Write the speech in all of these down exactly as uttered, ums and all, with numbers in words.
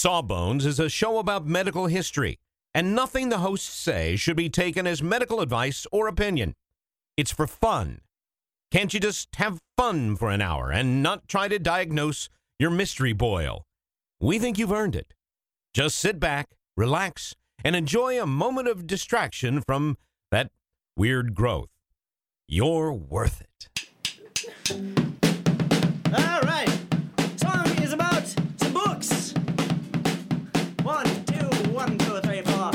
Sawbones is a show about medical history, and nothing the hosts say should be taken as medical advice or opinion. It's for fun. Can't you just have fun for an hour and not try to diagnose your mystery boil? We think you've earned it. Just sit back, relax, and enjoy a moment of distraction from that weird growth. You're worth it. All right. Song is about some books. One, two, one, two, three, four.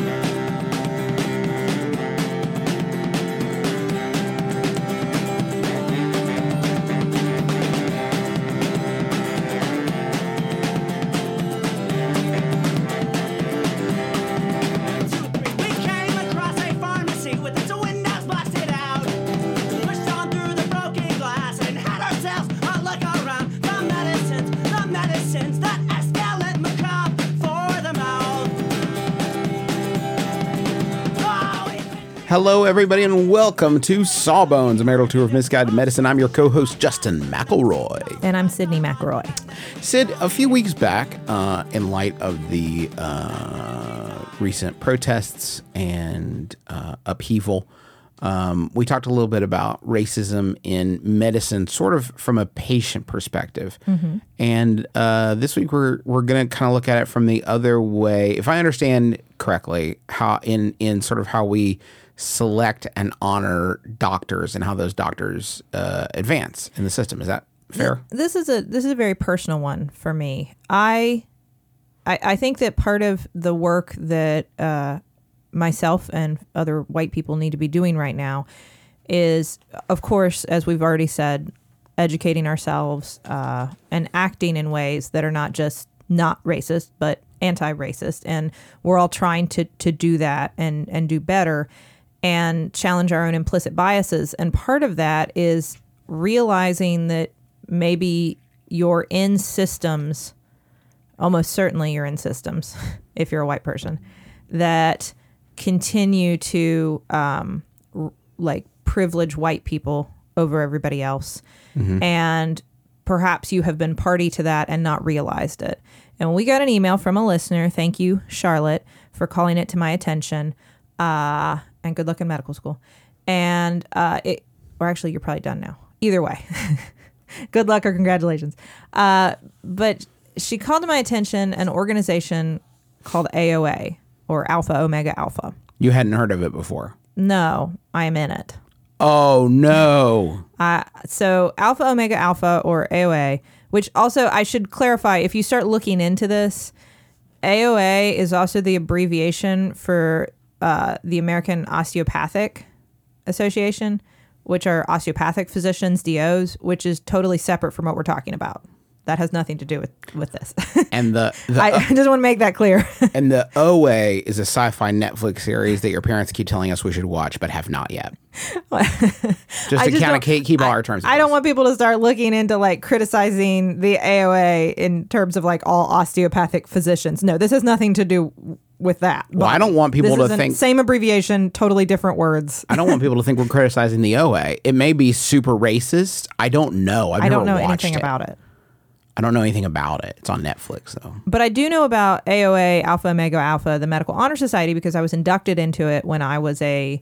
Hello, everybody, and welcome to Sawbones, a marital tour of misguided medicine. I'm your co-host, Justin McElroy. And I'm Sydney McElroy. Sid, a few weeks back, uh, in light of the uh, recent protests and uh, upheaval, um, we talked a little bit about racism in medicine, sort of from a patient perspective. Mm-hmm. And uh, this week, we're we're going to kind of look at it from the other way. If I understand correctly, how in in sort of how we select and honor doctors and how those doctors uh, advance in the system. Is that fair? This is a this is a very personal one for me. I I, I think that part of the work that uh, myself and other white people need to be doing right now is, of course, as we've already said, educating ourselves uh, and acting in ways that are not just not racist, but anti-racist. And we're all trying to to do that and, and do better and challenge our own implicit biases. And part of that is realizing that maybe you're in systems, almost certainly you're in systems, if you're a white person, that continue to um, r- like privilege white people over everybody else. Mm-hmm. And perhaps you have been party to that and not realized it. And we got an email from a listener. Thank you, Charlotte, for calling it to my attention. Uh, and good luck in medical school. And, uh, it, or actually, you're probably done now. Either way, good luck or congratulations. Uh, but she called to my attention an organization called A O A, or Alpha Omega Alpha. You hadn't heard of it before? No, I am in it. Oh, no. Uh, so Alpha Omega Alpha, or A O A, which also I should clarify, if you start looking into this, A O A is also the abbreviation for uh, the American Osteopathic Association, which are osteopathic physicians, D Os, which is totally separate from what we're talking about. That has nothing to do with, with this. And the, the I, I just want to make that clear. And the O A is a sci-fi Netflix series that your parents keep telling us we should watch, but have not yet. Just to kind of keep all our terms. I don't want people to start looking into like criticizing the A O A in terms of like all osteopathic physicians. No, this has nothing to do with that. Well, I don't want people this to think same abbreviation, totally different words. I don't want people to think we're criticizing the O A. It may be super racist. I don't know. I've I don't know never watched anything it. about it. I don't know anything about it. It's on Netflix, though. But I do know about A O A, Alpha Omega Alpha, the Medical Honor Society, because I was inducted into it when I was a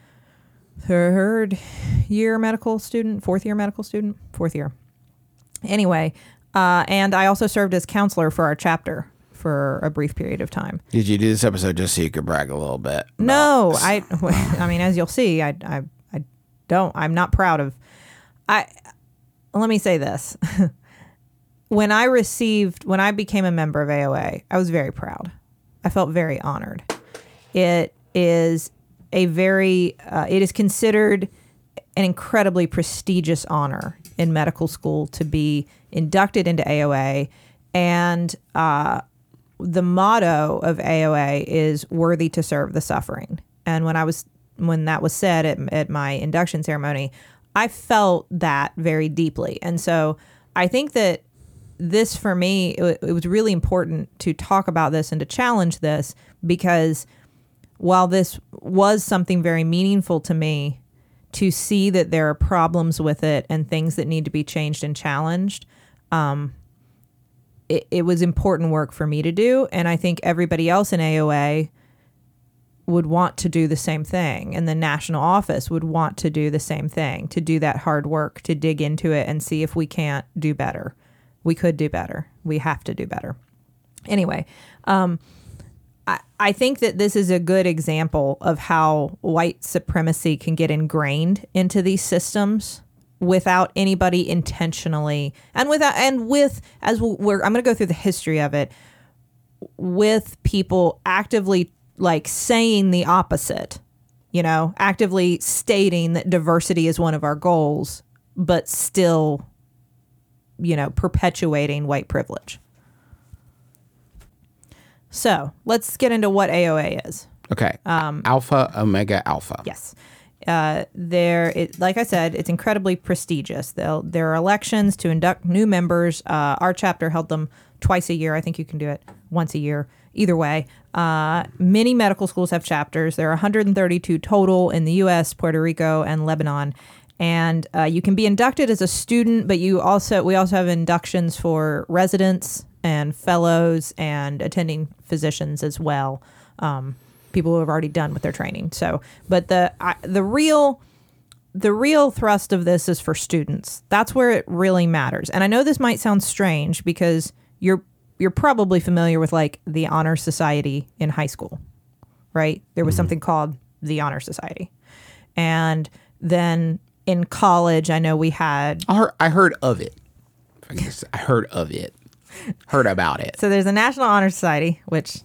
third year medical student, fourth year medical student, fourth year. Anyway, uh, and I also served as counselor for our chapter for a brief period of time. Did you do this episode just so you could brag a little bit? No, I, I mean, as you'll see, I, I, I don't, I'm not proud of, I, let me say this. When I received, when I became a member of A O A, I was very proud. I felt very honored. It is a very, uh, it is considered an incredibly prestigious honor in medical school to be inducted into A O A. And uh, the motto of A O A is worthy to serve the suffering. And when I was, when that was said at, at my induction ceremony, I felt that very deeply. And so I think that this, for me, it, it was really important to talk about this and to challenge this, because while this was something very meaningful to me, to see that there are problems with it and things that need to be changed and challenged, um, it, it was important work for me to do. And I think everybody else in A O A would want to do the same thing. And the national office would want to do the same thing, to do that hard work, to dig into it and see if we can't do better. We could do better. We have to do better. Anyway, um, I, I think that this is a good example of how white supremacy can get ingrained into these systems without anybody intentionally, and without, and with, as we're, I'm going to go through the history of it, with people actively like saying the opposite, you know, actively stating that diversity is one of our goals, but still, you know, perpetuating white privilege. So let's get into what A O A is. Okay. Um, Alpha Omega Alpha. Yes. Uh, there, it, like I said, it's incredibly prestigious. They'll, there are elections to induct new members. Uh, our chapter held them twice a year. I think you can do it once a year. Either way, uh, many medical schools have chapters. There are one hundred thirty-two total in the U S, Puerto Rico, and Lebanon. And uh, you can be inducted as a student, but you also we also have inductions for residents and fellows and attending physicians as well. Um, people who have already done with their training. So, but the I, the real the real thrust of this is for students. That's where it really matters. And I know this might sound strange because you're you're probably familiar with like the Honor Society in high school, right? There was mm-hmm. something called the Honor Society. And then in college, I know we had... I heard, I heard of it. I guess I heard of it. Heard about it. So there's a National Honor Society, which...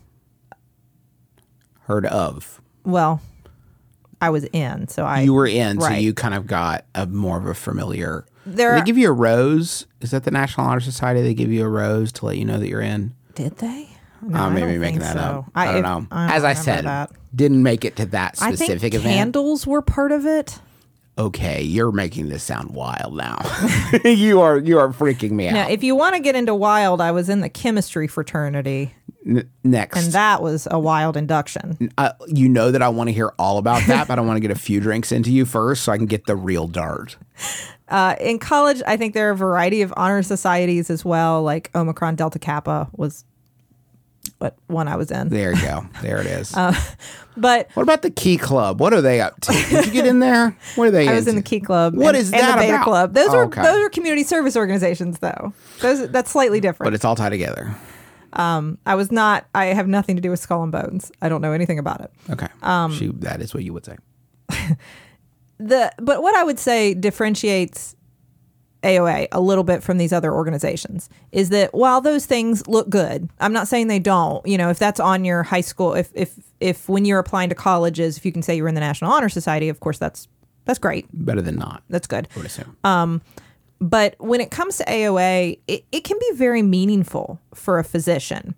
Heard of. Well, I was in, so I... You were in, right. so you kind of got a more of a familiar... There Did are, they give you a rose? Is that the National Honor Society? They give you a rose to let you know that you're in? Did they? No, uh, I maybe don't making think that so. up. I, I don't if, know. I don't As I said, that. didn't make it to that specific I think event. Candles were part of it. Okay, you're making this sound wild now. you are you are freaking me out. Now, if you want to get into wild, I was in the chemistry fraternity. N- next. And that was a wild induction. Uh, you know that I want to hear all about that, but I want to get a few drinks into you first so I can get the real dart. Uh, in college, I think there are a variety of honor societies as well, like Omicron Delta Kappa was what one I was in. There you go. There it is. uh, but what about the Key Club? What are they up to? Did you get in there? What are they I was into? in the Key Club. What and, is and that the Beta about? Club. Those oh, are okay. those are community service organizations, though. Those that's slightly different. But it's all tied together. Um, I was not. I have nothing to do with Skull and Bones. I don't know anything about it. Okay. Um, she, that is what you would say. the but what I would say differentiates A O A a little bit from these other organizations is that while those things look good, I'm not saying they don't. You know, if that's on your high school, if if if when you're applying to colleges, if you can say you're in the National Honor Society, of course that's that's great. Better than not. That's good. I would assume. Um, but when it comes to A O A, it, it can be very meaningful for a physician.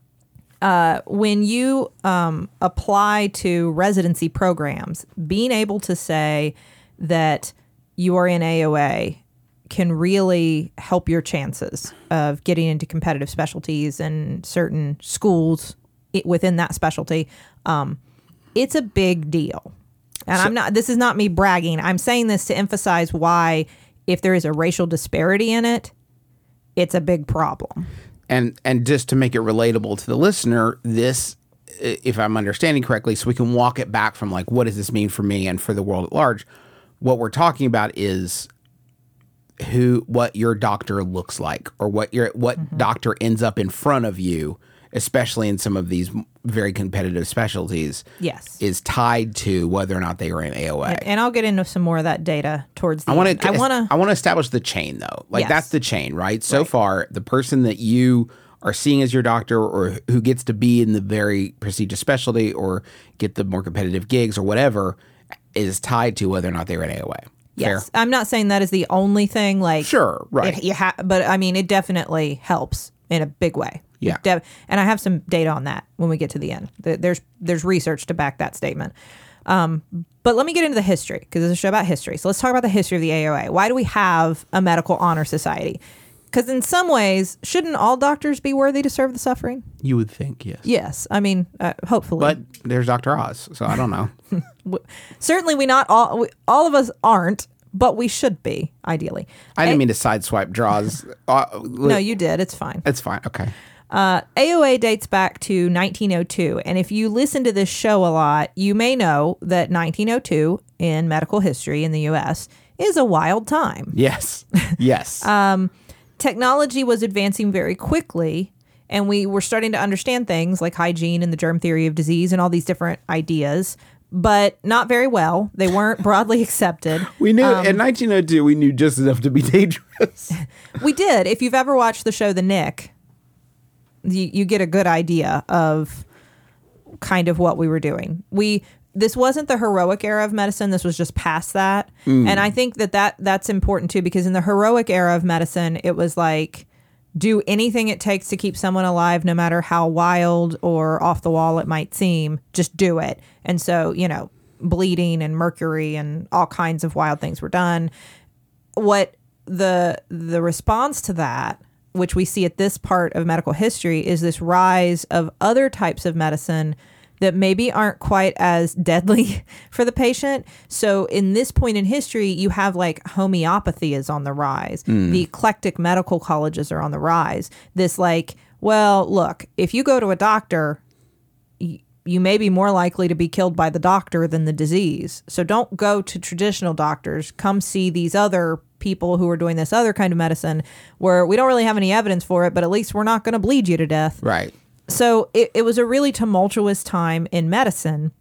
Uh, when you um, apply to residency programs, being able to say that you are in A O A can really help your chances of getting into competitive specialties and certain schools within that specialty. Um, it's a big deal. And so, I'm not, this is not me bragging. I'm saying this to emphasize why, if there is a racial disparity in it, it's a big problem. And and just to make it relatable to the listener, this, if I'm understanding correctly, so we can walk it back from like, what does this mean for me and for the world at large? What we're talking about is who, what your doctor looks like, or what your what mm-hmm. doctor ends up in front of you, especially in some of these very competitive specialties. Yes, is tied to whether or not they are in A O A. And, and I'll get into some more of that data towards the I want end. to. I want to. I want to establish the chain though. Like yes. that's the chain, right? So right. far, the person that you are seeing as your doctor, or who gets to be in the very prestigious specialty, or get the more competitive gigs, or whatever, is tied to whether or not they're in A O A. Yes, Fair? I'm not saying that is the only thing. Like, sure, right? It, you ha- but I mean, it definitely helps in a big way. Yeah, de- and I have some data on that when we get to the end. There's there's research to back that statement. Um, but let me get into the history, because it's a show about history. So let's talk about the history of the A O A. Why do we have a medical honor society? Because in some ways, shouldn't all doctors be worthy to serve the suffering? You would think, yes. Yes, I mean, uh, hopefully. But there's Doctor Oz, so I don't know. Certainly, we not all we, all of us aren't, but we should be, ideally. I didn't A- mean to sideswipe draws. Uh, No, you did. It's fine. It's fine. Okay. Uh, A O A dates back to nineteen oh two, and if you listen to this show a lot, you may know that nineteen oh two in medical history in the U S is a wild time. Yes. Yes. Technology was advancing very quickly, and we were starting to understand things like hygiene and the germ theory of disease and all these different ideas, but not very well. They weren't broadly accepted. we knew in nineteen oh two we knew just enough to be dangerous. We did. If you've ever watched the show The Nick, you, you get a good idea of kind of what we were doing. We this wasn't the heroic era of medicine. This was just past that. And I think that, that that's important too, because in the heroic era of medicine, it was like, do anything it takes to keep someone alive, no matter how wild or off the wall it might seem, just do it. And so, you know, bleeding and mercury and all kinds of wild things were done. What the the response to that, which we see at this part of medical history, is this rise of other types of medicine that maybe aren't quite as deadly for the patient. So in this point in history, you have like homeopathy is on the rise. Mm. The eclectic medical colleges are on the rise. This like, well, look, if you go to a doctor, y- you may be more likely to be killed by the doctor than the disease. So don't go to traditional doctors. Come see these other people who are doing this other kind of medicine where we don't really have any evidence for it, but at least we're not going to bleed you to death. Right. So it, it was a really tumultuous time in medicine,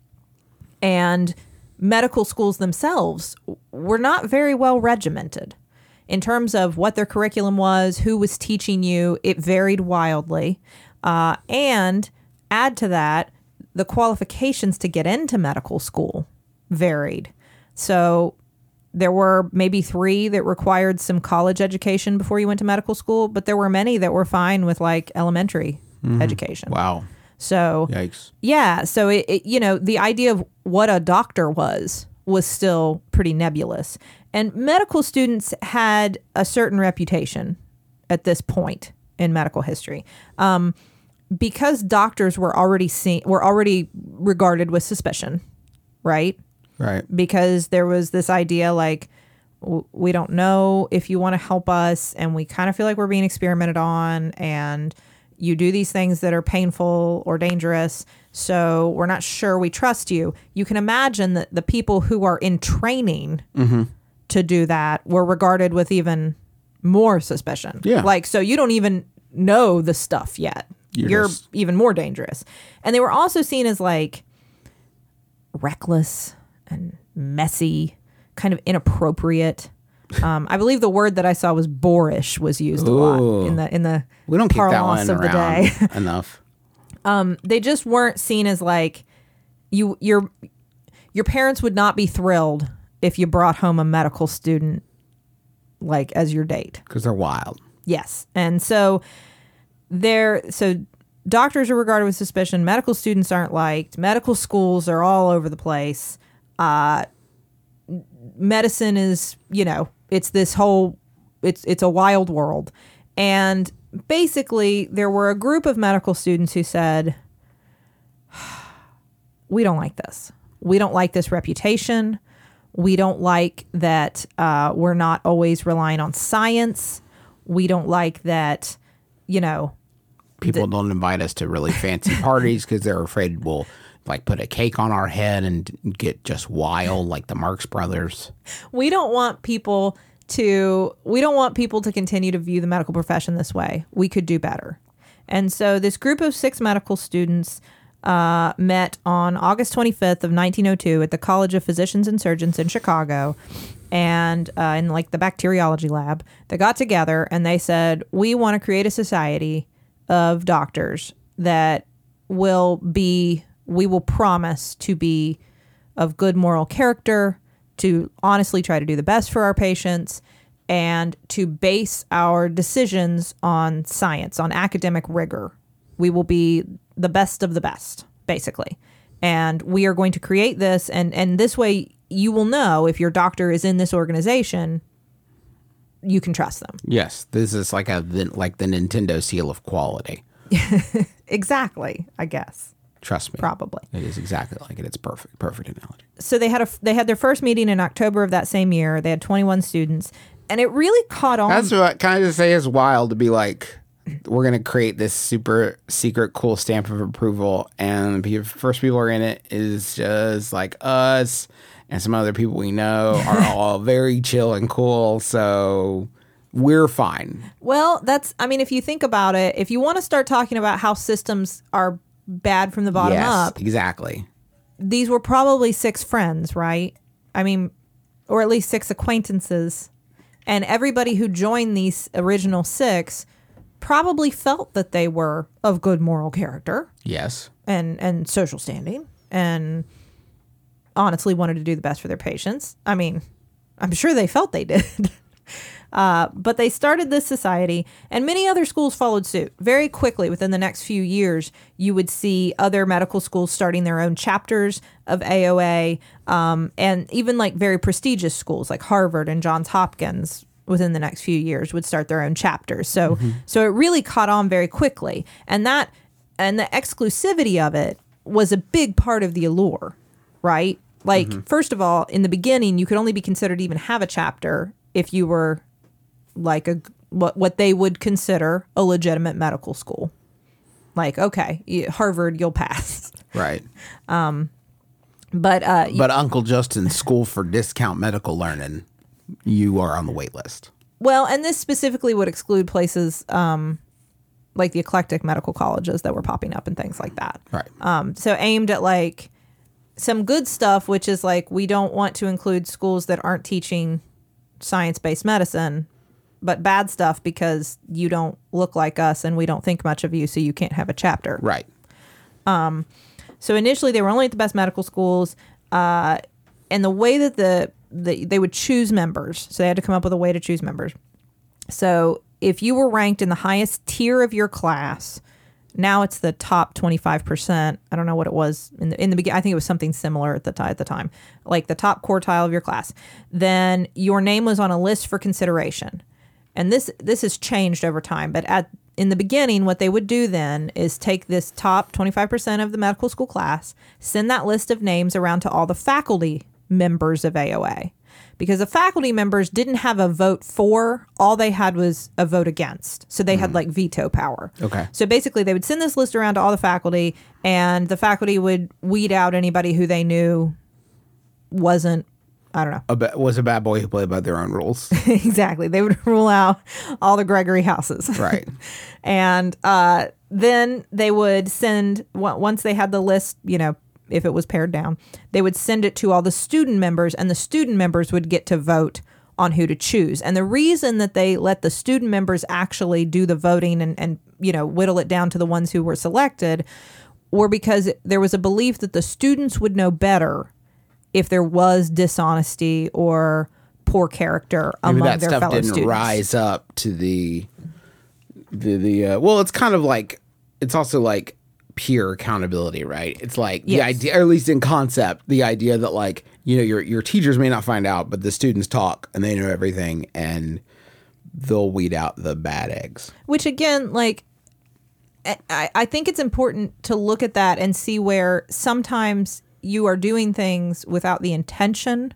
and medical schools themselves were not very well regimented in terms of what their curriculum was, who was teaching you. It varied wildly. Uh, and add to that, the qualifications to get into medical school varied. So there were maybe three that required some college education before you went to medical school, but there were many that were fine with like elementary mm-hmm. education. Wow. So, yikes. Yeah. So, it, it, you know, the idea of what a doctor was was still pretty nebulous. And medical students had a certain reputation at this point in medical history. Um, because doctors were already seen, were already regarded with suspicion, right? Right. Because there was this idea like, w- we don't know if you want to help us, and we kind of feel like we're being experimented on, and you do these things that are painful or dangerous, so we're not sure we trust you. You can imagine that the people who are in training mm-hmm. to do that were regarded with even more suspicion. Yeah. Like, so you don't even know the stuff yet. You're, You're just... even more dangerous. And they were also seen as like reckless and messy, kind of inappropriate. Um, I believe the word that I saw was boorish was used a Ooh. lot in the in the we don't keep that parlance one of the around day. enough. Um, they just weren't seen as like you your your parents would not be thrilled if you brought home a medical student like as your date, because they're wild. Yes, and so they're so doctors are regarded with suspicion. Medical students aren't liked. Medical schools are all over the place. Uh, medicine is, you know, it's this whole, it's it's a wild world. And basically, there were a group of medical students who said, we don't like this. We don't like this reputation. We don't like that uh, we're not always relying on science. We don't like that, you know. People the, don't invite us to really fancy parties because they're afraid we'll like put a cake on our head and get just wild like the Marx Brothers. We don't want people to we don't want people to continue to view the medical profession this way. We could do better. And so this group of six medical students uh, met on August twenty-fifth of nineteen oh two at the College of Physicians and Surgeons in Chicago, and uh, in like the bacteriology lab. They got together and they said, we want to create a society of doctors that will be, we will promise to be of good moral character, to honestly try to do the best for our patients, and to base our decisions on science, on academic rigor. We will be the best of the best, basically. And we are going to create this, and, and this way you will know if your doctor is in this organization, you can trust them. Yes, this is like a like the Nintendo seal of quality. Exactly, I guess. Trust me. Probably. It is exactly like it. It's perfect. Perfect analogy. So they had a they had their first meeting in October of that same year. They had twenty-one students, and it really caught on. That's what kind of say is wild to be like, we're going to create this super secret cool stamp of approval, and the first people who are in it is just like us and some other people we know are all very chill and cool, so we're fine. Well, that's, I mean, if you think about it, if you want to start talking about how systems are bad from the bottom yes, up, exactly. These were probably six friends, right? I mean, or at least six acquaintances, and everybody who joined these original six probably felt that they were of good moral character. Yes. And and social standing, and honestly wanted to do the best for their patients. I mean, I'm sure they felt they did. uh, but they started this society, and many other schools followed suit. Very quickly, within the next few years, you would see other medical schools starting their own chapters of A O A, um, and even like very prestigious schools like Harvard and Johns Hopkins within the next few years would start their own chapters. So mm-hmm. so it really caught on very quickly. And that and the exclusivity of it was a big part of the allure, right? Like, mm-hmm. first of all, in the beginning, you could only be considered to even have a chapter if you were like a what what they would consider a legitimate medical school. Like, okay, Harvard, you'll pass. Right. Um, but uh, but Uncle Justin's School for Discount Medical Learning, you are on the wait list. Well, and this specifically would exclude places um, like the eclectic medical colleges that were popping up and things like that. Right. Um, so aimed at like some good stuff, which is like, we don't want to include schools that aren't teaching science-based medicine, but bad stuff because you don't look like us and we don't think much of you, so you can't have a chapter. Right. Um, so initially they were only at the best medical schools, uh, and the way that the The, they would choose members. So they had to come up with a way to choose members. So if you were ranked in the highest tier of your class, now it's the top twenty-five percent. I don't know what it was in the in the beginning. I think it was something similar at the time. At the time, like the top quartile of your class. Then your name was on a list for consideration, and this this has changed over time. But at in the beginning, what they would do then is take this top twenty-five percent of the medical school class, send that list of names around to all the faculty members of A O A, because the faculty members didn't have a vote for, all they had was a vote against. So they mm. had like veto power. Okay. So basically they would send this list around to all the faculty, and the faculty would weed out anybody who they knew wasn't, I don't know. A ba- was a bad boy who played by their own rules. Exactly. They would rule out all the Gregory houses. Right. And uh, then they would send, once they had the list, you know, if it was pared down, they would send it to all the student members, and the student members would get to vote on who to choose. And the reason that they let the student members actually do the voting and, and you know, whittle it down to the ones who were selected were because there was a belief that the students would know better if there was dishonesty or poor character Maybe among that their stuff fellow didn't students. rise up to the the the uh, well, it's kind of like, it's also like pure accountability, right? It's like yes. the idea, or at least in concept, the idea that like, you know, your your teachers may not find out, but the students talk and they know everything, and they'll weed out the bad eggs. Which again, like, I, I think it's important to look at that and see where sometimes you are doing things without the intention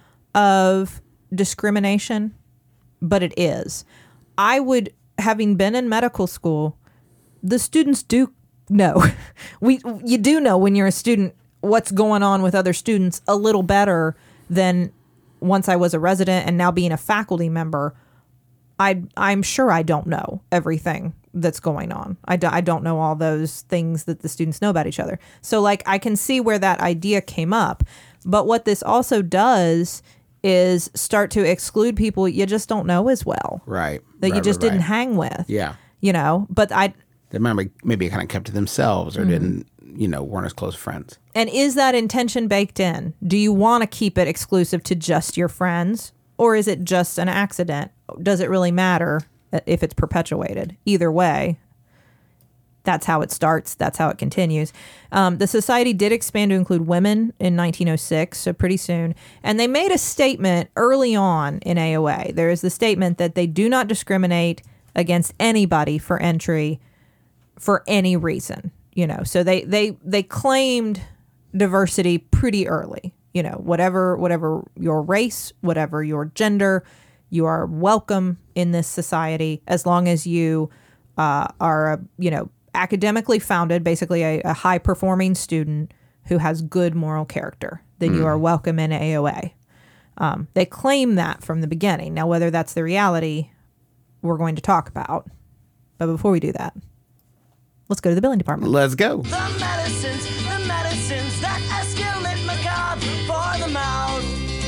of discrimination, but it is. I would, having been in medical school, the students do know. we you do know when you're a student what's going on with other students a little better than once I was a resident, and now being a faculty member, I I'm sure I don't know everything that's going on. I, do, I don't know all those things that the students know about each other. So like, I can see where that idea came up. But what this also does is start to exclude people you just don't know as well. Right. That right, you just right, didn't right. hang with. Yeah. You know, but I... They maybe, maybe kind of kept to themselves, or mm-hmm. didn't, you know, weren't as close friends. And is that intention baked in? Do you want to keep it exclusive to just your friends? Or is it just an accident? Does it really matter if it's perpetuated? Either way, that's how it starts. That's how it continues. Um, the society did expand to include women in nineteen oh six, so pretty soon. And they made a statement early on in A O A. There is the statement that they do not discriminate against anybody for entry for any reason. you know, so they they they claimed diversity pretty early. You know, whatever whatever your race, whatever your gender, you are welcome in this society as long as you uh, are a, you know, academically founded, basically a, a high performing student who has good moral character. Then mm. you are welcome in A O A. Um, they claim that from the beginning. Now, whether that's the reality, we're going to talk about. But before we do that, let's go to the billing department. Let's go. The medicines, the medicines that escalate macabre for the mouth.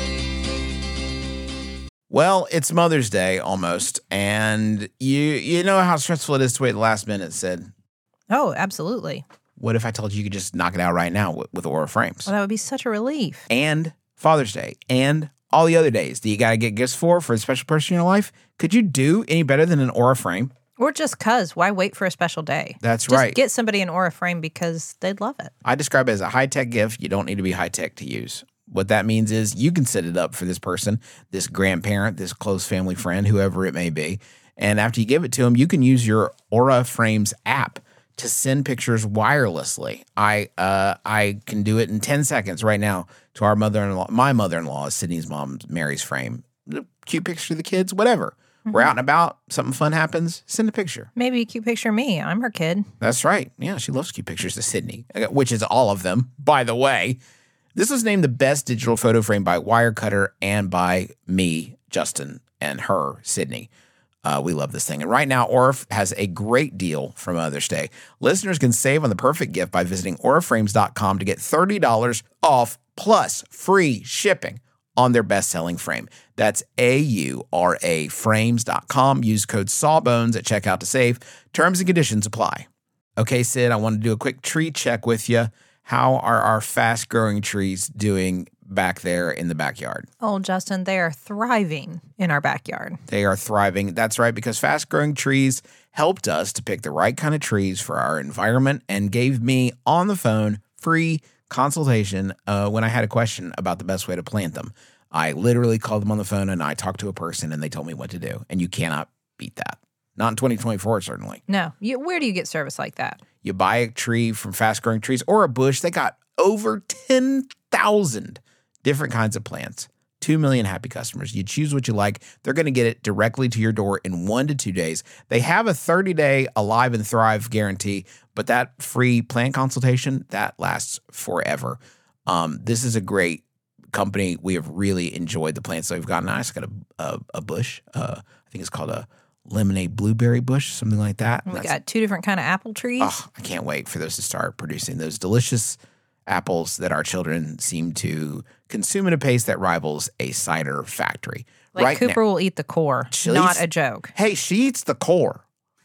Well, it's Mother's Day almost, and you you know how stressful it is to wait the last minute, Sid. Oh, absolutely. What if I told you you could just knock it out right now with, with Aura Frames? Well, that would be such a relief. And Father's Day, and all the other days that you got to get gifts for, for a special person in your life. Could you do any better than an Aura Frame? Or just because. Why wait for a special day? That's just right. Get somebody an Aura Frame because they'd love it. I describe it as a high-tech gift. You don't need to be high-tech to use. What that means is you can set it up for this person, this grandparent, this close family friend, whoever it may be. And after you give it to them, you can use your Aura Frames app to send pictures wirelessly. I uh, I can do it in ten seconds right now to our mother-in-law. My mother-in-law is Sydney's mom, Mary's frame. Cute picture of the kids, whatever. Mm-hmm. We're out and about, something fun happens, send a picture. Maybe a cute picture of me. I'm her kid. That's right. Yeah, she loves cute pictures of Sydney, which is all of them, by the way. This was named the best digital photo frame by Wirecutter and by me, Justin, and her, Sydney. Uh, we love this thing. And right now, Aura has a great deal for Mother's Day. Listeners can save on the perfect gift by visiting aura frames dot com to get thirty dollars off plus free shipping on their best-selling frame. That's A U R A frames dot com. Use code Sawbones at checkout to save. Terms and conditions apply. Okay, Sid, I want to do a quick tree check with you. How are our fast-growing trees doing back there in the backyard? Oh, Justin, they are thriving in our backyard. They are thriving. That's right, because fast-growing trees helped us to pick the right kind of trees for our environment and gave me, on the phone, free consultation uh, when I had a question about the best way to plant them. I literally called them on the phone, and I talked to a person, and they told me what to do. And you cannot beat that. Not in twenty twenty-four, certainly. No. You, where do you get service like that? You buy a tree from Fast Growing Trees or a bush. They got over ten thousand different kinds of plants. Two million happy customers. You choose what you like. They're going to get it directly to your door in one to two days. They have a thirty-day Alive and Thrive guarantee, but that free plant consultation, that lasts forever. Um, this is a great company. We have really enjoyed the plants that we've gotten. I just got a, a, a bush. Uh, I think it's called a lemonade blueberry bush, something like that. We got two different kind of apple trees. Oh, I can't wait for those to start producing those delicious apples that our children seem to consume at a pace that rivals a cider factory. Like right Cooper now, will eat the core, she not eats, a joke. Hey, she eats the core.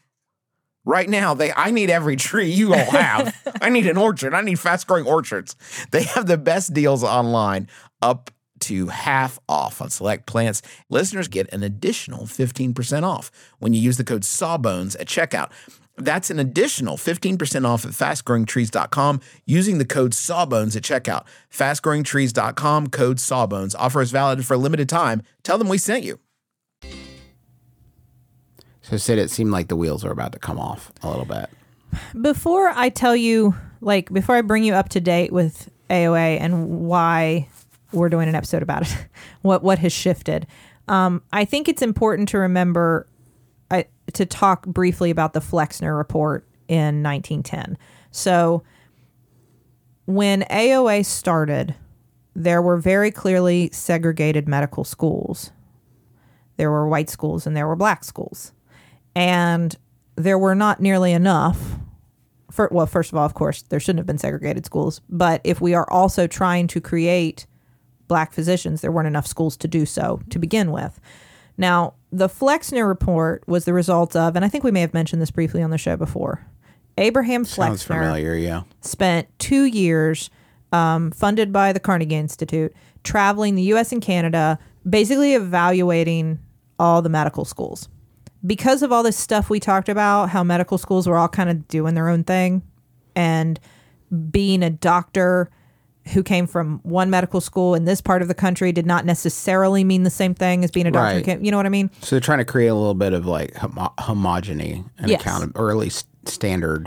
Right now, they I need every tree you all have. I need an orchard. I need fast-growing orchards. They have the best deals online, up to half off on select plants. Listeners get an additional fifteen percent off when you use the code Sawbones at checkout. That's an additional fifteen percent off at fast growing trees dot com using the code Sawbones at checkout. fast growing trees dot com, code Sawbones. Offer is valid for a limited time. Tell them we sent you. So, Sid, it seemed like the wheels are about to come off a little bit. Before I tell you, like, before I bring you up to date with A O A and why we're doing an episode about it, what what has shifted, um, I think it's important to remember uh, to talk briefly about the Flexner Report in nineteen ten. So when A O A started, there were very clearly segregated medical schools. There were white schools and there were black schools. And there were not nearly enough. For, well, first of all, of course, there shouldn't have been segregated schools. But if we are also trying to create black physicians, there weren't enough schools to do so to begin with. Now, the Flexner Report was the result of, and I think we may have mentioned this briefly on the show before, Abraham Sounds Flexner familiar, yeah. spent two years um, funded by the Carnegie Institute, traveling the U S and Canada, basically evaluating all the medical schools. Because of all this stuff we talked about, how medical schools were all kind of doing their own thing, and being a doctor who came from one medical school in this part of the country did not necessarily mean the same thing as being a doctor. Right. Who came, you know what I mean? So they're trying to create a little bit of like homo- homogeny and Yes. account, or at least standard.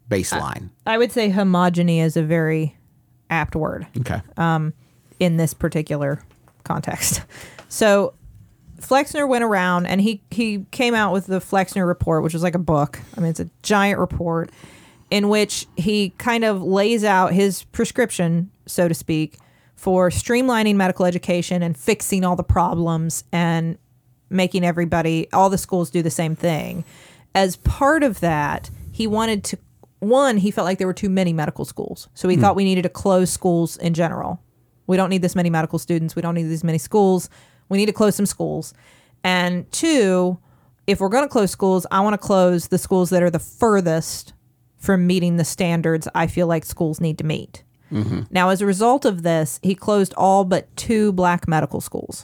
baseline. I would say homogeny is a very apt word Okay. in this particular context. So Flexner went around and he, he came out with the Flexner Report, which was like a book. I mean, it's a giant report in which he kind of lays out his prescription, so to speak, for streamlining medical education and fixing all the problems and making everybody, all the schools do the same thing. As part of that, he wanted to, one, he felt like there were too many medical schools. So he thought we needed to close schools in general. We don't need this many medical students. We don't need these many schools. We need to close some schools. And two, if we're going to close schools, I want to close the schools that are the furthest from meeting the standards I feel like schools need to meet. Mm-hmm. Now, as a result of this, he closed all but two black medical schools.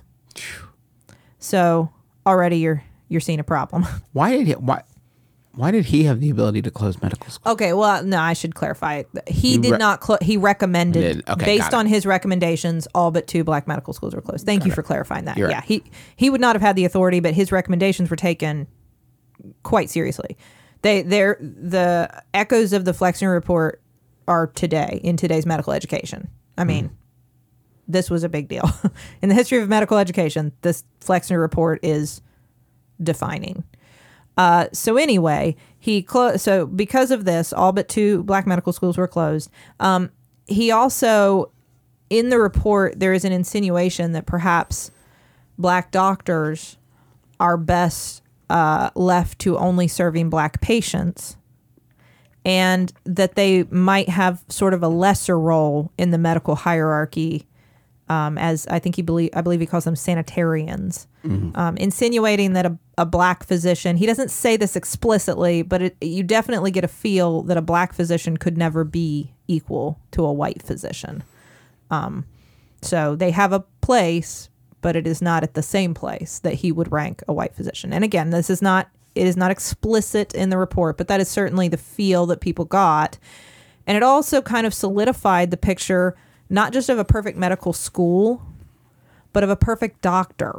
So already you're you're seeing a problem. Why did he? Why? Why did he have the ability to close medical school? Okay, well, no, I should clarify. He, He did re- not. Clo- he recommended, Did- okay, based got it. on his recommendations, all but two black medical schools were closed. Thank you for clarifying that. You're yeah, right. he he would not have had the authority, but his recommendations were taken quite seriously. They they're the echoes of the Flexner Report are today in today's medical education. I mean, this was a big deal in the history of medical education. This Flexner Report is defining. Uh, so anyway, he clo- so because of this, all but two black medical schools were closed. Um, he also, in the report, there is an insinuation that perhaps black doctors are best uh, left to only serving black patients, and that they might have sort of a lesser role in the medical hierarchy. Um, as I think he believe, I believe he calls them sanitarians, um, insinuating that a, a black physician, he doesn't say this explicitly, but it, you definitely get a feel that a black physician could never be equal to a white physician. Um, so they have a place, but it is not at the same place that he would rank a white physician. And again, this is not, it is not explicit in the report, but that is certainly the feel that people got. And it also kind of solidified the picture not just of a perfect medical school, but of a perfect doctor.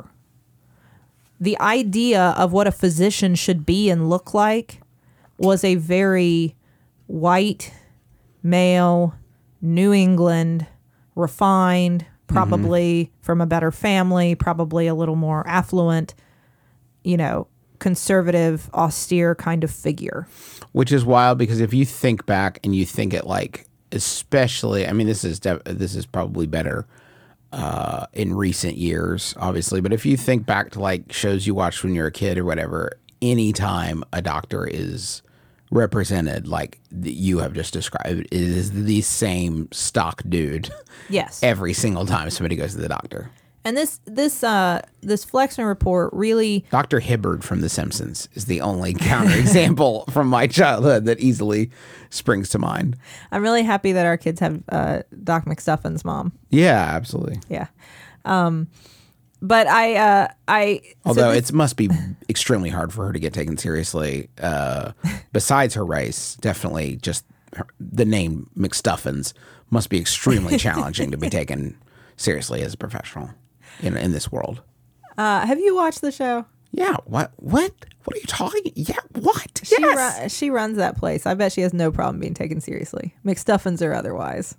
The idea of what a physician should be and look like was a very white, male, New England, refined, probably mm-hmm. from a better family, probably a little more affluent, you know, conservative, austere kind of figure. Which is wild because if you think back and you think it like, especially, I mean, this is def- this is probably better uh, in recent years, obviously. But if you think back to like shows you watched when you were a kid or whatever, anytime a doctor is represented like you have just described, it is the same stock dude. Yes. Every single time somebody goes to the doctor. And this this uh, this Flexner Report really... Doctor Hibbard from The Simpsons is the only counterexample from my childhood that easily springs to mind. I'm really happy that our kids have uh, Doc McStuffins' mom. Yeah, absolutely. Yeah. Um, but I... Uh, I Although so this, it must be extremely hard for her to get taken seriously. Uh, besides her race, definitely just her, the name McStuffins must be extremely challenging to be taken seriously as a professional. In, in this world. Uh, have you watched the show? Yeah. What? What? What are you talking? Yeah. What? She, yes. ru- she runs that place. I bet she has no problem being taken seriously. McStuffins or otherwise.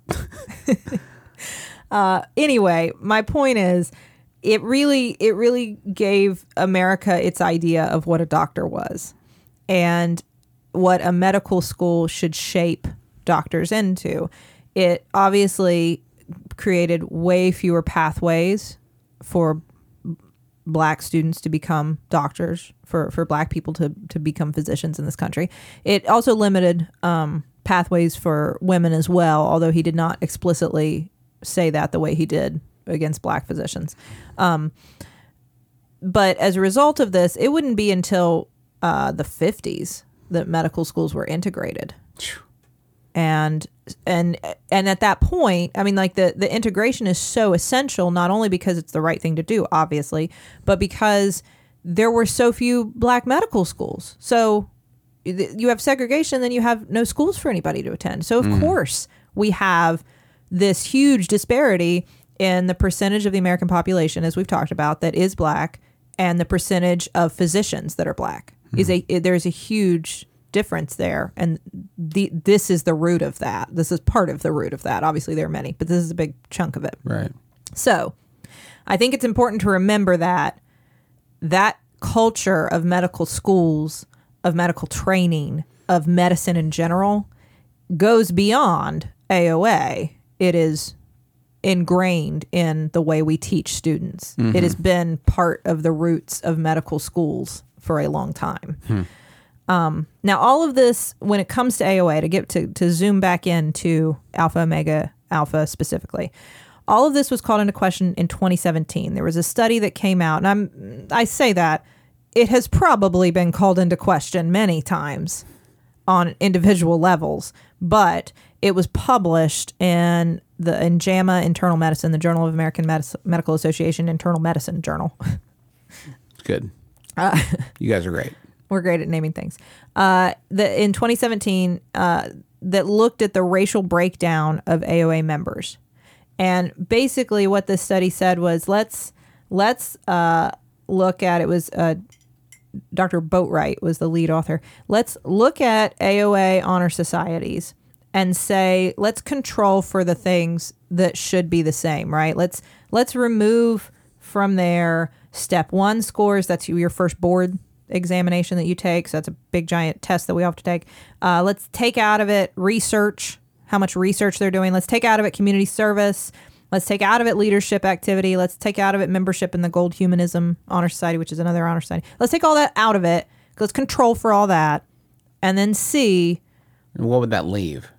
uh, anyway, my point is, it really, it really gave America its idea of what a doctor was and what a medical school should shape doctors into. It obviously created way fewer pathways for black students to become doctors, for, for black people to, to become physicians in this country. It also limited um, pathways for women as well, although he did not explicitly say that the way he did against black physicians. Um, but as a result of this, it wouldn't be until uh, the fifties that medical schools were integrated. And and and at that point, I mean, like the, the integration is so essential, not only because it's the right thing to do, obviously, but because there were so few black medical schools. So you have segregation, then you have no schools for anybody to attend. So of mm. course we have this huge disparity in the percentage of the American population, as we've talked about, that is black, and the percentage of physicians that are black. Mm. Is a there's a huge difference there. And the this is the root of that. This is part of the root of that. Obviously, there are many, but this is a big chunk of it. Right. So I think it's important to remember that that culture of medical schools, of medical training, of medicine in general goes beyond A O A. It is ingrained in the way we teach students. Mm-hmm. It has been part of the roots of medical schools for a long time. Hmm. Um, now, all of this, when it comes to A O A, to get to, to zoom back into Alpha Omega Alpha specifically, all of this was called into question in twenty seventeen. There was a study that came out, and I'm I say that it has probably been called into question many times on individual levels, but it was published in the in JAMA Internal Medicine, the Journal of American Medis- Medical Association Internal Medicine Journal. Good. Uh, you guys are great. We're great at naming things. Uh, the, in twenty seventeen, uh, that looked at the racial breakdown of A O A members. And basically what this study said was, let's let's uh, look at, it was uh, Doctor Boatwright was the lead author. Let's look at A O A honor societies and say, let's control for the things that should be the same, right? Let's let's remove from there step one scores. That's your first board examination that you take. So that's a big giant test that we all have to take. Uh, let's take out of it research, how much research they're doing. Let's take out of it community service. Let's take out of it leadership activity. Let's take out of it membership in the Gold Humanism Honor Society, which is another honor society. Let's take all that out of it. Let's control for all that, and then see. And what would that leave?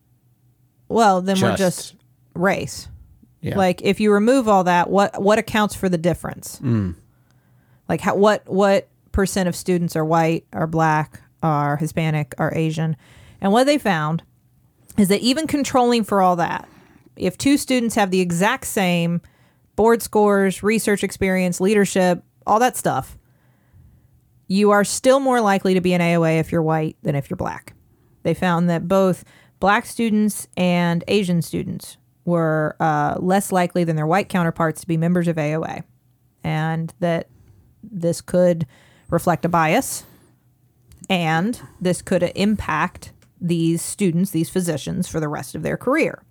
Well, then just, we're just race. Yeah. Like if you remove all that, what what accounts for the difference? Mm. Like how what what percent of students are white, are black, are Hispanic, are Asian? And what they found is that even controlling for all that, if two students have the exact same board scores, research experience, leadership, all that stuff, you are still more likely to be an A O A if you're white than if you're black. They found that both black students and Asian students were uh, less likely than their white counterparts to be members of A O A, and that this could reflect a bias, and this could impact these students, these physicians, for the rest of their career.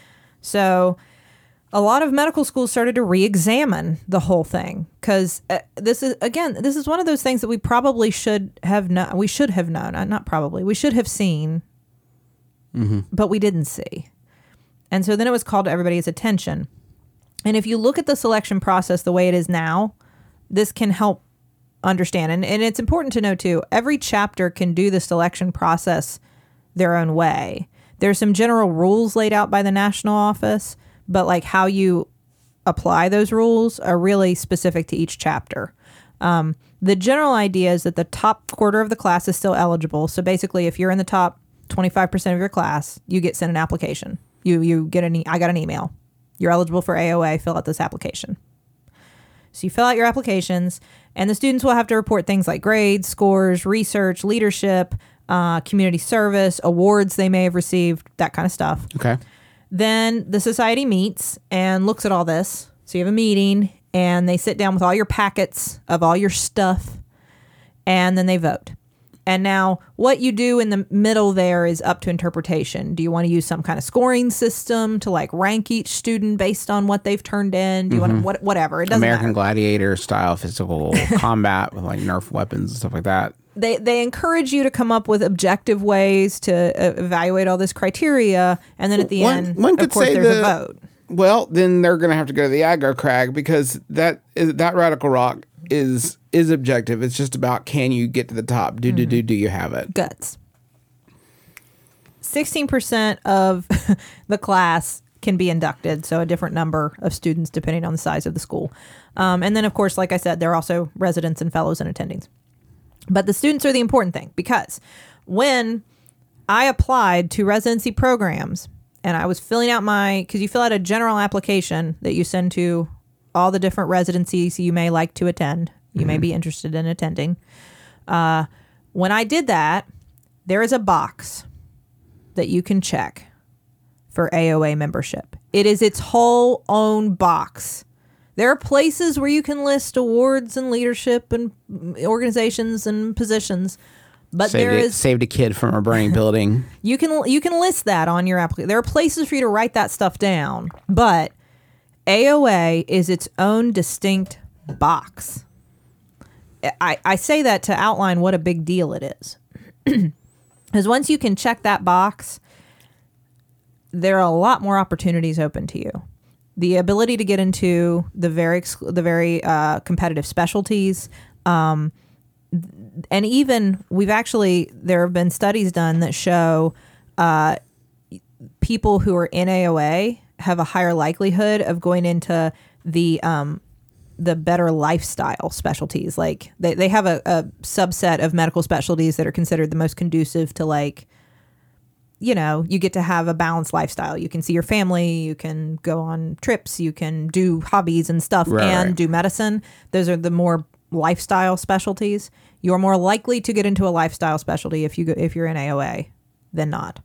So a lot of medical schools started to re-examine the whole thing, because uh, this is, again, this is one of those things that we probably should have known. We should have known, uh, not probably, we should have seen, mm-hmm. but we didn't see. And so then it was called to everybody's attention. And if you look at the selection process the way it is now, this can help understand. And, and it's important to know, too, every chapter can do the selection process their own way. There's some general rules laid out by the national office, but like how you apply those rules are really specific to each chapter. Um, the general idea is that the top quarter of the class is still eligible. So basically, if you're in the top twenty-five percent of your class, you get sent an application. You you get an e- I got an email. You're eligible for A O A. Fill out this application. So you fill out your applications, and the students will have to report things like grades, scores, research, leadership, uh, community service, awards they may have received, that kind of stuff. Okay. Then the society meets and looks at all this. So you have a meeting, and they sit down with all your packets of all your stuff, and then they vote. And now what you do in the middle there is up to interpretation. Do you want to use some kind of scoring system to like rank each student based on what they've turned in? Do you mm-hmm. want to, what, whatever. It doesn't American matter. Gladiator style physical combat with like Nerf weapons and stuff like that. They they encourage you to come up with objective ways to uh, evaluate all this criteria. And then at the one, end, one of course, there's the, a vote. Well, then they're going to have to go to the aggro crag, because that is, that radical rock is is objective. It's just about, can you get to the top? Do, mm-hmm. do, do, do you have it? Guts. sixteen percent of the class can be inducted, so a different number of students depending on the size of the school. Um, and then, of course, like I said, there are also residents and fellows and attendings. But the students are the important thing, because when I applied to residency programs and I was filling out my, because you fill out a general application that you send to all the different residencies you may like to attend, you mm-hmm. may be interested in attending. Uh, when I did that, there is a box that you can check for A O A membership. It is its whole own box. There are places where you can list awards and leadership and organizations and positions, But saved, there it, is saved a kid from a burning building. you can you can list that on your application. There are places for you to write that stuff down, but A O A is its own distinct box. I, I say that to outline what a big deal it is. Because once you can check that box, there are a lot more opportunities open to you. The ability to get into the very exclu- the very uh, competitive specialties, um, and even we've actually there have been studies done that show uh, people who are in A O A have a higher likelihood of going into the um, the better lifestyle specialties. Like they, they have a, a subset of medical specialties that are considered the most conducive to, like, you know, you get to have a balanced lifestyle. You can see your family, you can go on trips, you can do hobbies and stuff, Right, and right. do medicine. Those are the more lifestyle specialties. You're more likely to get into a lifestyle specialty if you go, if you're in A O A than not.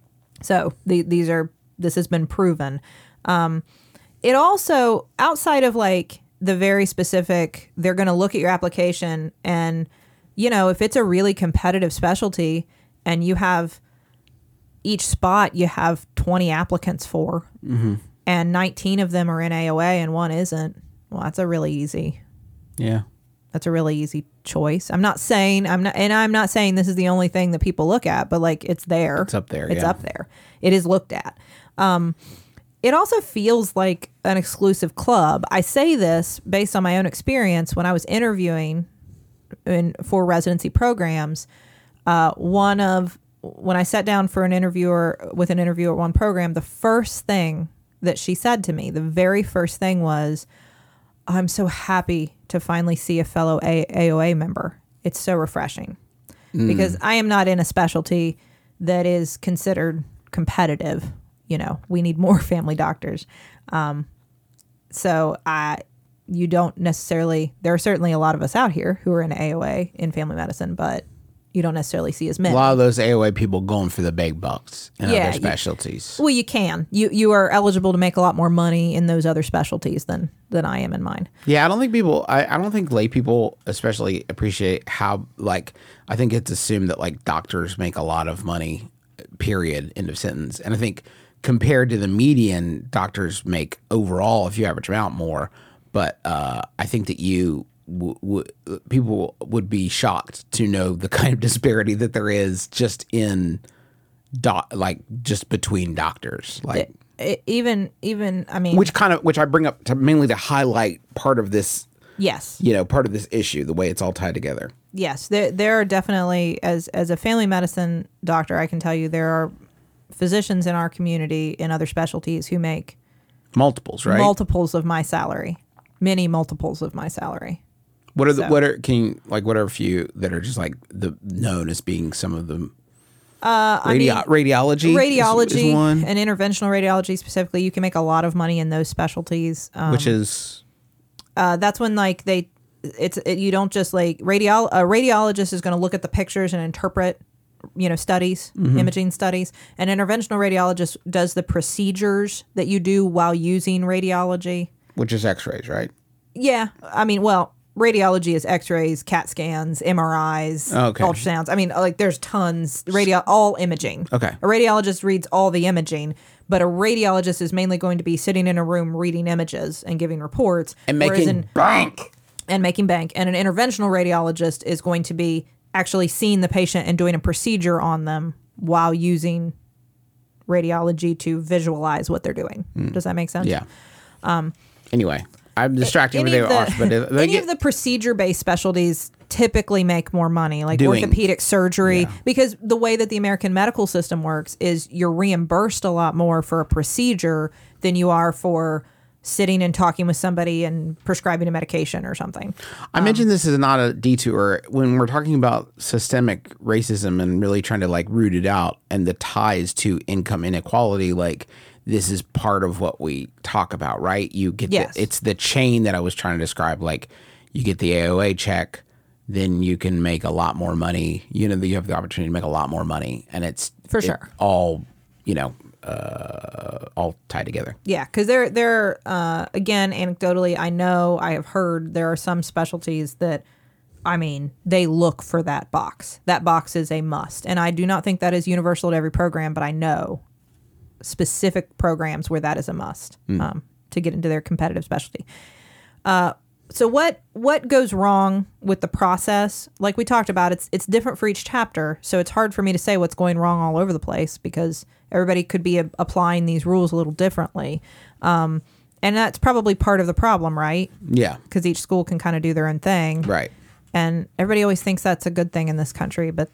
So the, these are this has been proven. Um, it also, outside of like the very specific, they're going to look at your application, and you know, if it's a really competitive specialty and you have each spot you have twenty applicants for, Mm-hmm. and nineteen of them are in A O A and one isn't, well, that's a really easy Yeah. that's a really easy choice. I'm not saying I'm not, and I'm not saying this is the only thing that people look at, but like it's there. It's up there, It's yeah. up there. It is looked at. Um, it also feels like an exclusive club. I say this based on my own experience when I was interviewing in for residency programs. Uh, one of when I sat down for an interviewer with an interviewer at one program, the first thing that she said to me, the very first thing was, I'm so happy to finally see a fellow a- AOA member. It's so refreshing because I am not in a specialty that is considered competitive. You know, we need more family doctors. Um, so I, you don't necessarily, there are certainly a lot of us out here who are in A O A in family medicine, but you don't necessarily see as A many. lot of those A O A people going for the big bucks in Yeah, other you- specialties. Well, you can. You you are eligible to make a lot more money in those other specialties than than I am in mine. Yeah, I don't think people, I, I don't think lay people especially appreciate how, like, I think it's assumed that, like, doctors make a lot of money, period, end of sentence. And I think compared to the median, doctors make overall, if you average them out, more. But uh, I think that you, w- w- people would be shocked to know the kind of disparity that there is just in, doc, like, just between doctors. Like, It, even even I mean, which kind of, which I bring up to mainly to highlight part of this, yes. you know, part of this issue, the way it's all tied together. Yes, there there are definitely, as as a family medicine doctor, I can tell you there are physicians in our community in other specialties who make Multiples, right? multiples of my salary, many multiples of my salary. what are the, so. what are, can you, like, what are a few that are just like the known as being some of them? Uh, I Radio, mean, radiology, is- radiology is one, and interventional radiology specifically, you can make a lot of money in those specialties. Um, which is uh, that's when like they, it's it, you don't just like radiol a radiologist is going to look at the pictures and interpret, you know, studies, Mm-hmm. imaging studies. An interventional radiologist does the procedures that you do while using radiology. which is X-rays, right? Yeah, I mean, well, radiology is X-rays, CAT scans, M R Is, Okay. ultrasounds. I mean, like there's tons radio, all imaging. Okay. A radiologist reads all the imaging, but a radiologist is mainly going to be sitting in a room reading images and giving reports And whereas making in- bank. and making bank. And an interventional radiologist is going to be actually seeing the patient and doing a procedure on them while using radiology to visualize what they're doing. Does that make sense? Yeah. Um. Anyway, I'm distracting Any with of the, the, arch, but if they any get, of the procedure-based specialties typically make more money, like Doing- orthopedic surgery, yeah. because the way that the American medical system works is you're reimbursed a lot more for a procedure than you are for sitting and talking with somebody and prescribing a medication or something. I mentioned this is not a detour when we're talking about systemic racism and really trying to like root it out and the ties to income inequality. Like this is part of what we talk about, right? You get Yes. the, it's the chain that I was trying to describe. Like you get the A O A check, then you can make a lot more money. You know, you have the opportunity to make a lot more money, and it's For it sure. all you know, uh, all tied together. Yeah, because there, there, uh, again, anecdotally, I know I have heard there are some specialties that I mean, they look for that box. That box is a must. And I do not think that is universal to every program, but I know specific programs where that is a must mm. um, to get into their competitive specialty. Uh, so what what goes wrong with the process? Like we talked about, it's it's different for each chapter. So it's hard for me to say what's going wrong all over the place because everybody could be a- applying these rules a little differently. Um, and that's probably part of the problem, right? Yeah. Because each school can kind of do their own thing. Right. And everybody always thinks that's a good thing in this country, but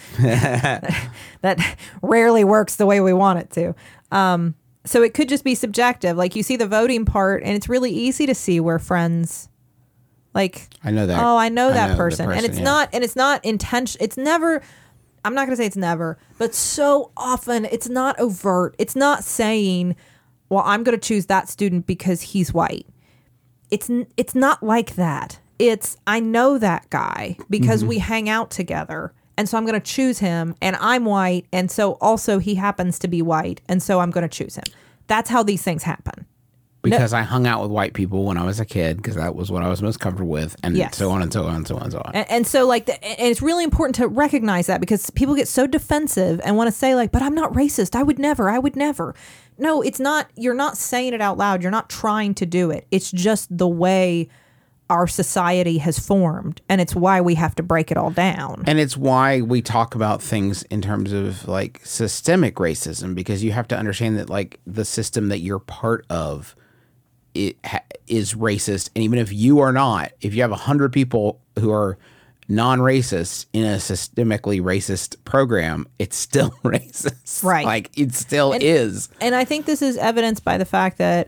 that rarely works the way we want it to. Um, so it could just be subjective. Like you see the voting part, and it's really easy to see where friends, like, I know that. Oh, I know I that know person. person, and it's yeah. not, and it's not intention. It's never. I'm not going to say it's never, but so often it's not overt. It's not saying, "Well, I'm going to choose that student because he's white." It's it's not like that. It's, I know that guy because mm-hmm. we hang out together. And so I'm going to choose him, and I'm white. And so also he happens to be white. And so I'm going to choose him. That's how these things happen. Because no, I hung out with white people when I was a kid because that was what I was most comfortable with. And yes. so on and so on and so on and so on. And, and so like, the, and it's really important to recognize that because people get so defensive and want to say like, but I'm not racist. I would never, I would never. No, it's not, you're not saying it out loud. You're not trying to do it. It's just the way our society has formed, and it's why we have to break it all down. And it's why we talk about things in terms of like systemic racism, because you have to understand that like the system that you're part of it ha- is racist. And even if you are not, if you have a hundred people who are non-racist in a systemically racist program, it's still racist. Right. Like it still and, is. And I think this is evidenced by the fact that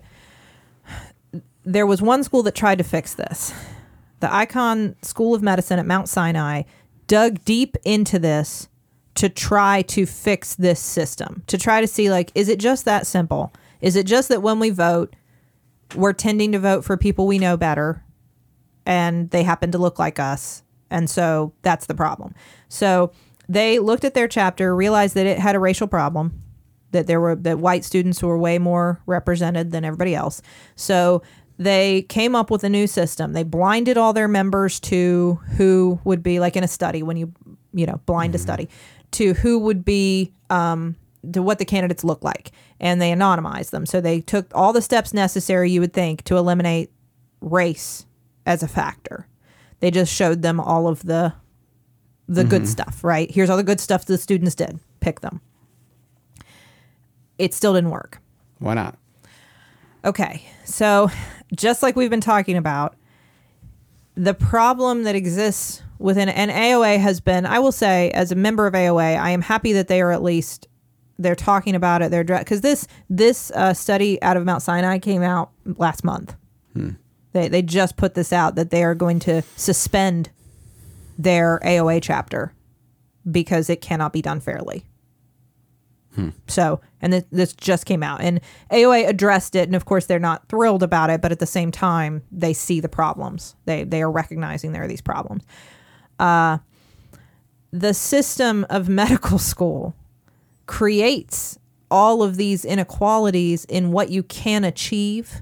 there was one school that tried to fix this. The Icahn School of Medicine at Mount Sinai dug deep into this to try to fix this system, to try to see, like, is it just that simple? Is it just that when we vote, we're tending to vote for people we know better and they happen to look like us? And so that's the problem. So they looked at their chapter, realized that it had a racial problem, that there were that white students were way more represented than everybody else. So they came up with a new system. They blinded all their members to who would be, like in a study, when you, you know, blind mm-hmm. a study, to who would be, um, to what the candidates look like. And they anonymized them. So they took all the steps necessary, you would think, to eliminate race as a factor. They just showed them all of the the mm-hmm. good stuff, right? Here's all the good stuff the students did. Pick them. It still didn't work. Why not? Okay, so just like we've been talking about, the problem that exists within, and A O A has been, I will say, as a member of A O A, I am happy that they are at least, they're talking about it. They're because this this uh, study out of Mount Sinai came out last month. Hmm. They they just put this out that they are going to suspend their A O A chapter because it cannot be done fairly. Hmm. So, and th- this just came out, and A O A addressed it, and of course they're not thrilled about it, but at the same time they see the problems. They they are recognizing there are these problems. Uh, the system of medical school creates all of these inequalities in what you can achieve,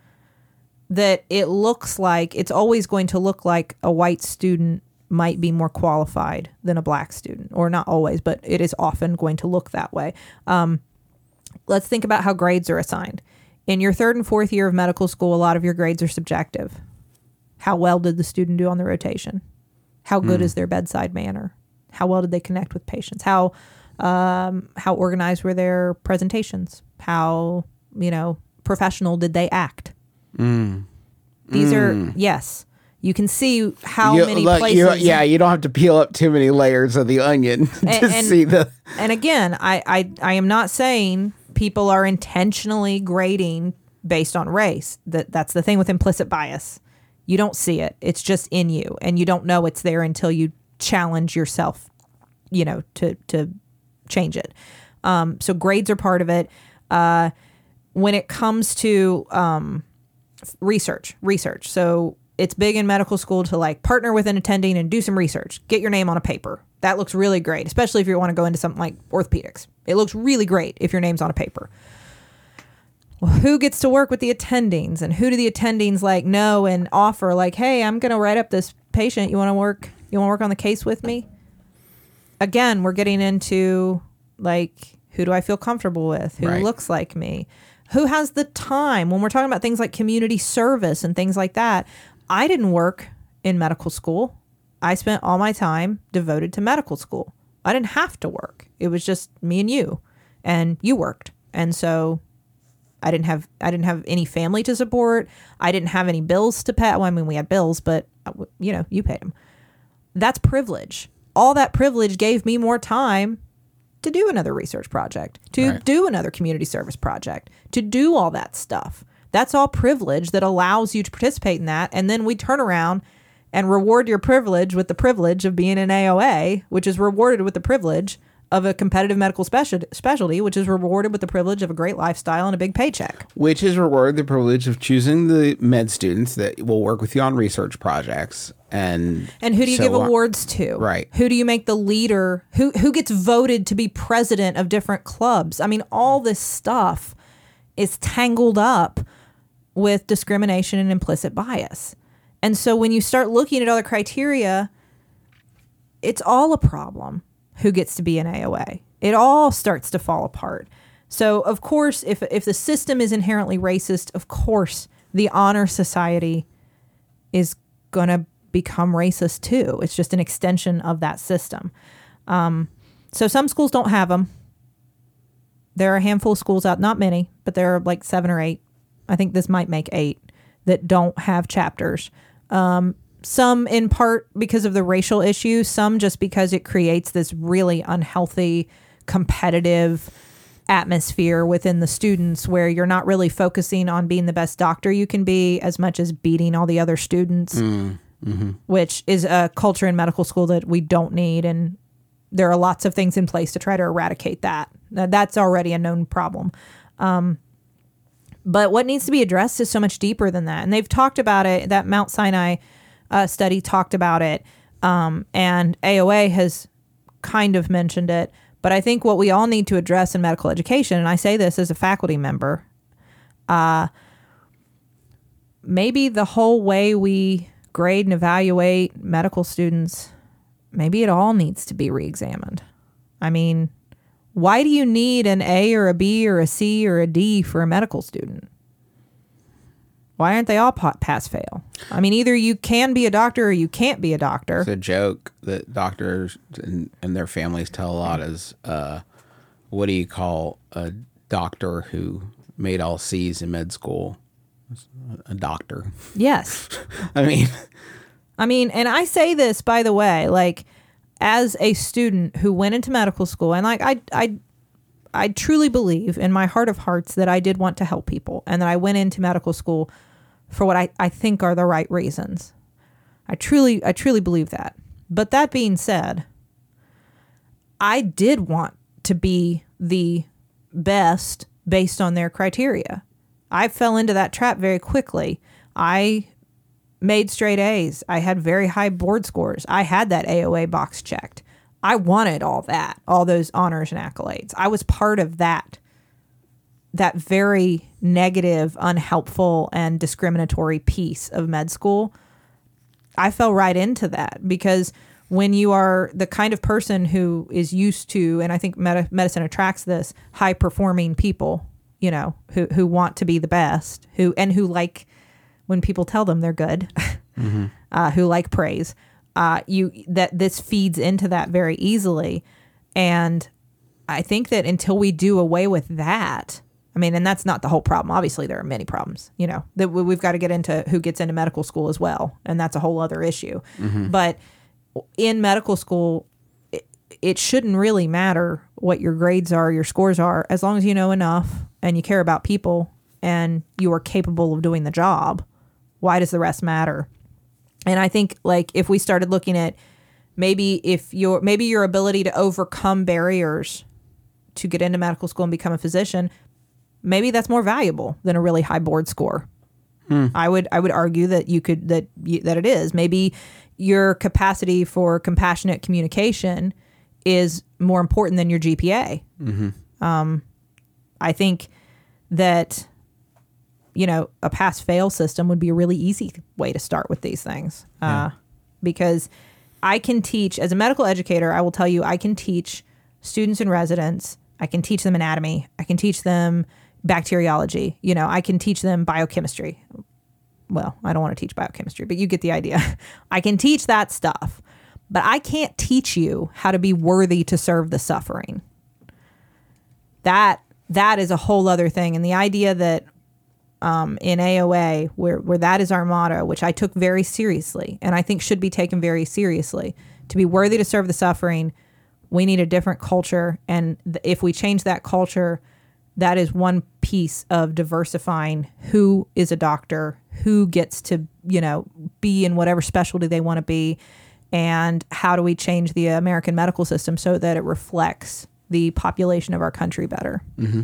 that it looks like it's always going to look like a white student might be more qualified than a black student, or not always, but it is often going to look that way. Um, let's think about how grades are assigned. In your third and fourth year of medical school, a lot of your grades are subjective. How well did the student do on the rotation? How good mm. is their bedside manner? How well did they connect with patients? How um, how organized were their presentations? How, you know, professional did they act? Mm. These mm. are, yes. You can see how you, many look, places. You, yeah, you don't have to peel up too many layers of the onion to and, and, see the. And again, I, I, I am not saying people are intentionally grading based on race. That that's the thing with implicit bias. You don't see it. It's just in you, and you don't know it's there until you challenge yourself, you know, to to change it. Um, so grades are part of it. Uh, when it comes to um, research, research. So it's big in medical school to like partner with an attending and do some research. Get your name on a paper. That looks really great, especially if you want to go into something like orthopedics. It looks really great if your name's on a paper. Well, who gets to work with the attendings, and who do the attendings like know and offer like, hey, I'm going to write up this patient. You want to work? You want to work on the case with me? Again, we're getting into like, who do I feel comfortable with? Who Right. looks like me? Who has the time? When we're talking about things like community service and things like that, I didn't work in medical school. I spent all my time devoted to medical school. I didn't have to work. It was just me and you, and you worked. And so I didn't have I didn't have any family to support. I didn't have any bills to pay. Well, I mean, we had bills, but you know, you paid them. That's privilege. All that privilege gave me more time to do another research project, to Right. do another community service project, to do all that stuff. That's all privilege that allows you to participate in that. And then we turn around and reward your privilege with the privilege of being an A O A, which is rewarded with the privilege of a competitive medical special- specialty, which is rewarded with the privilege of a great lifestyle and a big paycheck. Which is rewarded the privilege of choosing the med students that will work with you on research projects. And And who do you so give on. awards to? Right. Who do you make the leader? Who who gets voted to be president of different clubs? I mean, all this stuff is tangled up with discrimination and implicit bias. And so when you start looking at other criteria, it's all a problem. Who gets to be an A O A? It all starts to fall apart. So, of course, if if the system is inherently racist, of course, the honor society is going to become racist too. It's just an extension of that system. Um, so some schools don't have them. There are a handful of schools out, not many, but there are like seven or eight. I think this might make eight that don't have chapters. Um, some in part because of the racial issue, some just because it creates this really unhealthy, competitive atmosphere within the students where you're not really focusing on being the best doctor you can be as much as beating all the other students, Mm, mm-hmm. which is a culture in medical school that we don't need. And there are lots of things in place to try to eradicate that. Now, that's already a known problem. Um, but what needs to be addressed is so much deeper than that. And they've talked about it. That Mount Sinai uh, study talked about it. Um, and A O A has kind of mentioned it. But I think what we all need to address in medical education, and I say this as a faculty member, uh, maybe the whole way we grade and evaluate medical students, maybe it all needs to be reexamined. I mean, why do you need an A or a B or a C or a D for a medical student? Why aren't they all pass fail? I mean, either you can be a doctor or you can't be a doctor. It's a joke that doctors and, and their families tell a lot is, uh, what do you call a doctor who made all C's in med school? A doctor. Yes. I mean, I mean, and I say this, by the way, like as a student who went into medical school, and like I, I, I truly believe in my heart of hearts that I did want to help people and that I went into medical school for what I, I think are the right reasons. I truly, I truly believe that. But that being said, I did want to be the best based on their criteria. I fell into that trap very quickly. I made straight A's. I had very high board scores. I had that A O A box checked. I wanted all that, all those honors and accolades. I was part of that, that very negative, unhelpful, and discriminatory piece of med school. I fell right into that because when you are the kind of person who is used to, and I think med- medicine attracts this, high-performing people, you know, who, who want to be the best, who and who like when people tell them they're good, mm-hmm. uh, who like praise. Uh, you that this feeds into that very easily, and I think that until we do away with that, I mean, and that's not the whole problem. Obviously, there are many problems. You know, that we, we've got to get into who gets into medical school as well, and that's a whole other issue. Mm-hmm. But in medical school, it, it shouldn't really matter what your grades are, your scores are, as long as you know enough and you care about people and you are capable of doing the job. Why does the rest matter? And I think like if we started looking at maybe if your maybe your ability to overcome barriers to get into medical school and become a physician, maybe that's more valuable than a really high board score. Hmm. I would I would argue that you could that you, that it is. Maybe your capacity for compassionate communication is more important than your G P A. Mm-hmm. Um, I think that, you know, a pass-fail system would be a really easy way to start with these things. Uh, yeah. because I can teach, as a medical educator, I will tell you, I can teach students and residents, I can teach them anatomy, I can teach them bacteriology, you know, I can teach them biochemistry. Well, I don't want to teach biochemistry, but you get the idea. I can teach that stuff, but I can't teach you how to be worthy to serve the suffering. That that is a whole other thing. And the idea that um, in A O A, where, where that is our motto, which I took very seriously and I think should be taken very seriously, to be worthy to serve the suffering, we need a different culture. And th- if we change that culture, that is one piece of diversifying who is a doctor, who gets to, you know, be in whatever specialty they want to be, and how do we change the American medical system so that it reflects the population of our country better. Mm-hmm.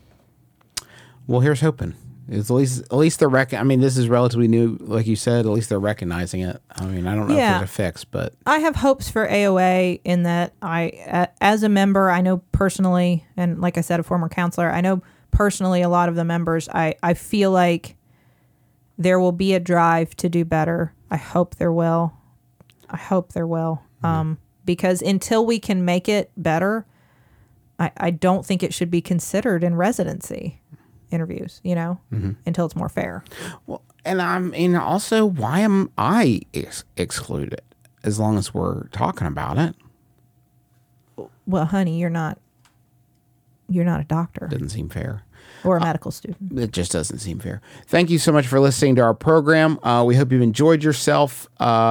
Well, here's hoping. It's at least, at least they're rec- I mean, this is relatively new, like you said. At least they're recognizing it. I mean, I don't know Yeah. if it's a fix, but I have hopes for A O A in that I, uh, as a member, I know personally, and like I said, a former counselor, I know personally a lot of the members. I, I feel like there will be a drive to do better. I hope there will. I hope there will. Mm-hmm. Um, because until we can make it better, I, I don't think it should be considered in residency interviews, you know, mm-hmm. until it's more fair. Well, and I'm, and also, why am I ex- excluded as long as we're talking about it? Well, honey, you're not, you're not a doctor. Doesn't seem fair. Or a medical student. It just doesn't seem fair. Thank you so much for listening to our program. Uh, we hope you've enjoyed yourself.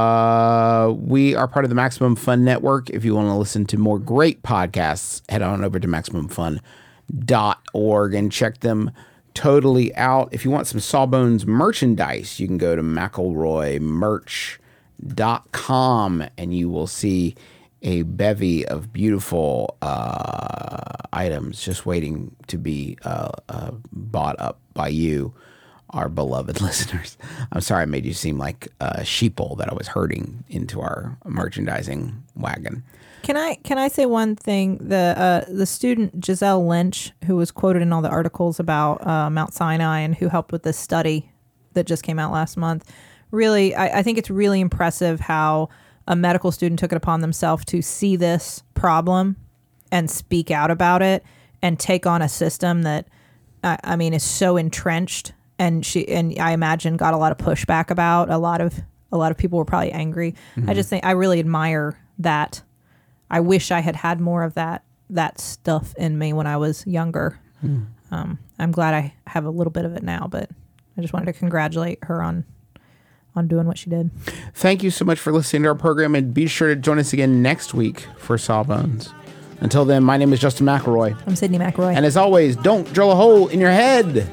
Uh, we are part of the Maximum Fun Network. If you want to listen to more great podcasts, head on over to maximum fun dot org and check them totally out. If you want some Sawbones merchandise, you can go to McElroy merch dot com and you will see a bevy of beautiful uh, items just waiting to be uh, uh, bought up by you, our beloved listeners. I'm sorry I made you seem like a sheeple that I was herding into our merchandising wagon. Can I can I say one thing? The uh, the student Giselle Lynch, who was quoted in all the articles about uh, Mount Sinai and who helped with this study that just came out last month, really, I, I think it's really impressive how a medical student took it upon themselves to see this problem and speak out about it and take on a system that, I, I mean, is so entrenched. And she, and I imagine got a lot of pushback about. A lot of, a lot of people were probably angry. Mm-hmm. I just think I really admire that. I wish I had had more of that, that stuff in me when I was younger. Mm. Um, I'm glad I have a little bit of it now, but I just wanted to congratulate her on on doing what she did. Thank you so much for listening to our program, and be sure to join us again next week for Sawbones. Until then, my name is Justin McElroy. I'm Sydney McElroy. And as always, don't drill a hole in your head.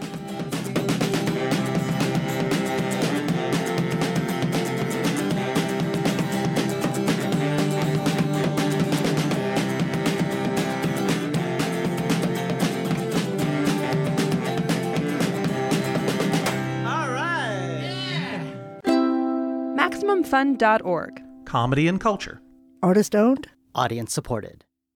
maximum fun dot org. Comedy and culture. Artist owned. Audience supported.